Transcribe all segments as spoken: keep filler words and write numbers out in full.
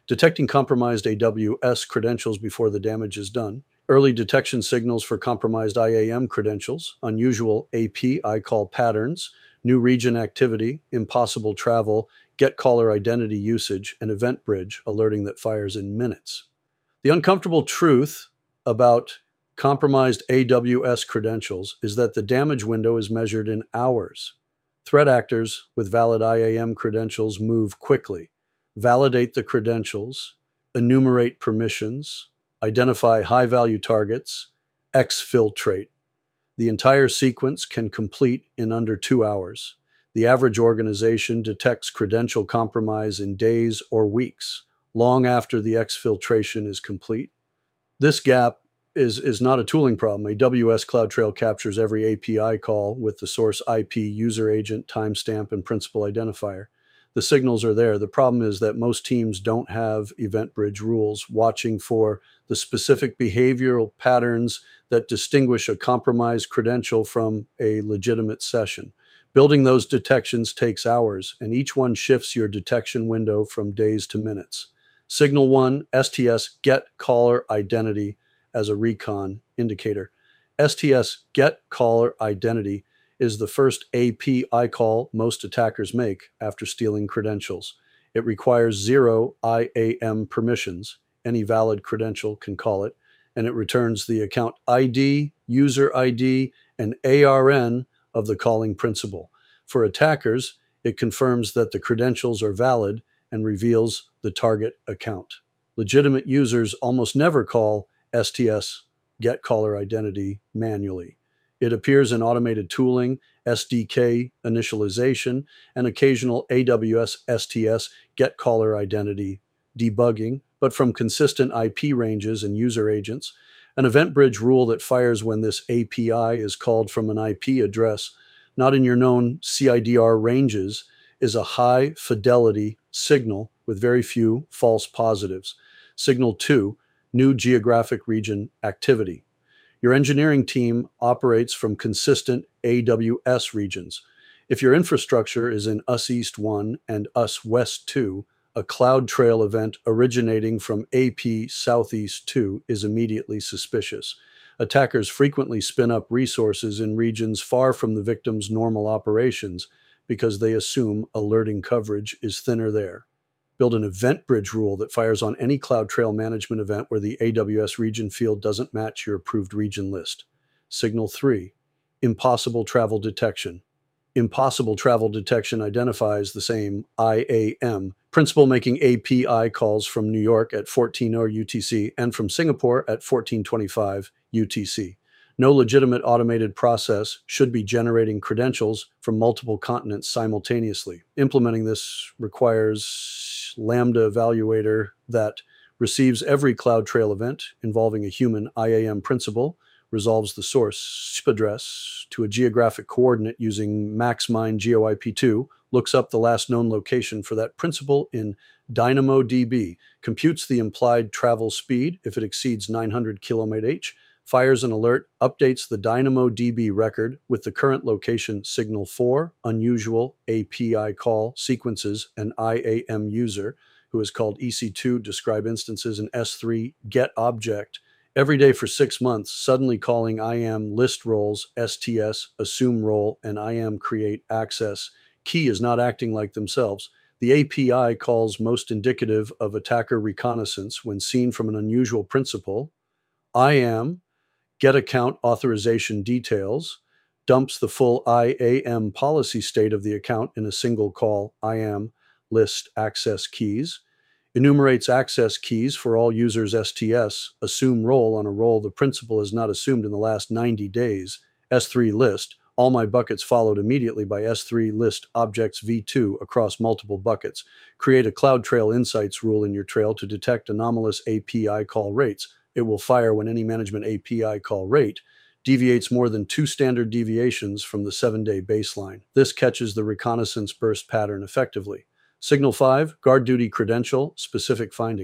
Detecting compromised A W S credentials before the damage is done. Early detection signals for compromised I A M credentials, unusual A P I call patterns, new region activity, impossible travel, get caller identity usage, and event bridge alerting that fires in minutes. The uncomfortable truth about compromised A W S credentials is that the damage window is measured in hours. Threat actors with valid I A M credentials move quickly, validate the credentials, enumerate permissions, identify high-value targets, exfiltrate. The entire sequence can complete in under two hours. The average organization detects credential compromise in days or weeks, long after the exfiltration is complete. This gap is, is not a tooling problem. A W S CloudTrail captures every A P I call with the source I P, user agent, timestamp, and principal identifier. The signals are there. The problem is that most teams don't have event bridge rules watching for the specific behavioral patterns that distinguish a compromised credential from a legitimate session. Building those detections takes hours, and each one shifts your detection window from days to minutes. Signal one, S T S get caller identity as a recon indicator. S T S get caller identity is the first A P I call most attackers make after stealing credentials. It requires zero I A M permissions. Any valid credential can call it, and it returns the account I D, user I D, and A R N of the calling principal. For attackers, it confirms that the credentials are valid and reveals the target account. Legitimate users almost never call S T S get caller identity manually. It appears in automated tooling, S D K initialization, and occasional A W S S T S get caller identity debugging, but from consistent I P ranges and user agents. An event bridge rule that fires when this A P I is called from an I P address, not in your known C I D R ranges, is a high fidelity signal with very few false positives. Signal two, new geographic region activity. Your engineering team operates from consistent A W S regions. If your infrastructure is in U S East one and U S West two, a CloudTrail event originating from A P Southeast two is immediately suspicious. Attackers frequently spin up resources in regions far from the victim's normal operations because they assume alerting coverage is thinner there. Build an event bridge rule that fires on any CloudTrail management event where the A W S region field doesn't match your approved region list. Signal three, impossible travel detection. Impossible travel detection identifies the same I A M principal making A P I calls from New York at fourteen oh U T C and from Singapore at fourteen twenty-five U T C. No legitimate automated process should be generating credentials from multiple continents simultaneously. Implementing this requires Lambda evaluator that receives every CloudTrail event involving a human I A M principal, resolves the source address to a geographic coordinate using MaxMind Geo I P two, looks up the last known location for that principal in DynamoDB, computes the implied travel speed if it exceeds nine hundred kilometer H, fires an alert, updates the DynamoDB record with the current location signal four, unusual A P I call, sequences, and I A M user, who is called E C two, describe instances, and S three, get object. Every day for six months, suddenly calling I A M list roles, S T S, assume role, and I A M create access. Key is not acting like themselves. The A P I calls most indicative of attacker reconnaissance when seen from an unusual principal. I A M get account authorization details, dumps the full I A M policy state of the account in a single call I A M list access keys, enumerates access keys for all users S T S, assume role on a role the principal has not assumed in the last ninety days, S three list, all my buckets followed immediately by S three list objects V two across multiple buckets, create a CloudTrail Insights rule in your trail to detect anomalous A P I call rates. It will fire when any management A P I call rate deviates more than two standard deviations from the seven-day baseline. This catches the reconnaissance burst pattern effectively. Signal five, guard duty credential, specific findings.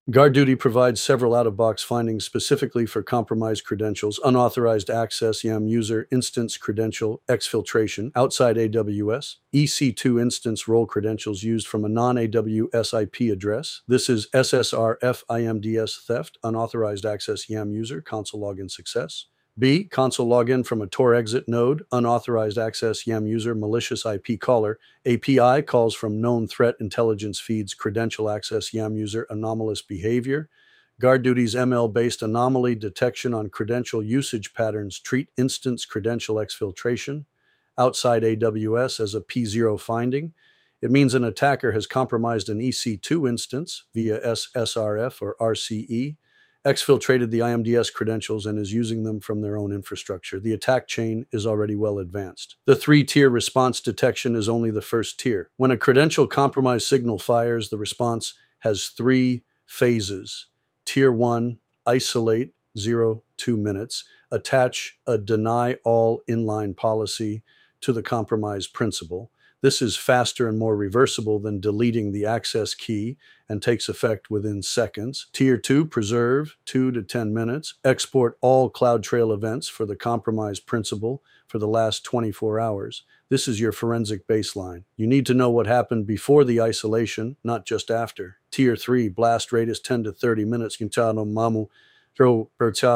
GuardDuty provides several out-of-box findings specifically for compromised credentials, unauthorized access, YAM user, instance credential, exfiltration, outside A W S, E C two instance role credentials used from a non-A W S I P address. This is S S R F I M D S theft, unauthorized access, YAM user, console login success. B. Console login from a Tor exit node, unauthorized access, YAM user, malicious I P caller. A P I calls from known threat intelligence feeds, credential access, YAM user, anomalous behavior. GuardDuty's M L-based anomaly detection on credential usage patterns treat instance credential exfiltration outside A W S as a P zero finding. It means an attacker has compromised an E C two instance via S S R F or R C E, exfiltrated the I M D S credentials, and is using them from their own infrastructure. The attack chain is already well advanced. The three-tier response detection is only the first tier. When a credential compromise signal fires, the response has three phases. Tier one, isolate, zero, two minutes. Attach a deny all inline policy to the compromise principal. This is faster and more reversible than deleting the access key and takes effect within seconds. Tier two, preserve, two to ten minutes. Export all CloudTrail events for the compromised principal for the last twenty-four hours. This is your forensic baseline. You need to know what happened before the isolation, not just after. Tier three, blast radius ten to thirty minutes. Mamu. To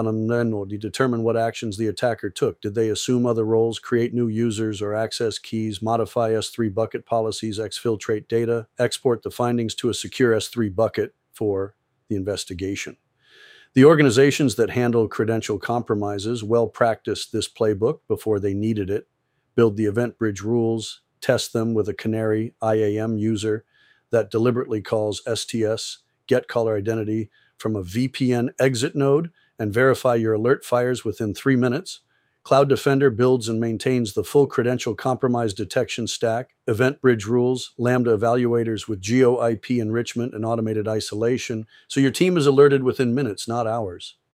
determine what actions the attacker took. Did they assume other roles, create new users or access keys, modify S three bucket policies, exfiltrate data, export the findings to a secure S three bucket for the investigation? The organizations that handle credential compromises well practiced this playbook before they needed it, build the event bridge rules, test them with a canary I A M user that deliberately calls S T S, get caller identity, from a V P N exit node and verify your alert fires within three minutes. Cloud Defender builds and maintains the full credential compromise detection stack, event bridge rules, Lambda evaluators with geo I P enrichment and automated isolation, so your team is alerted within minutes, not hours.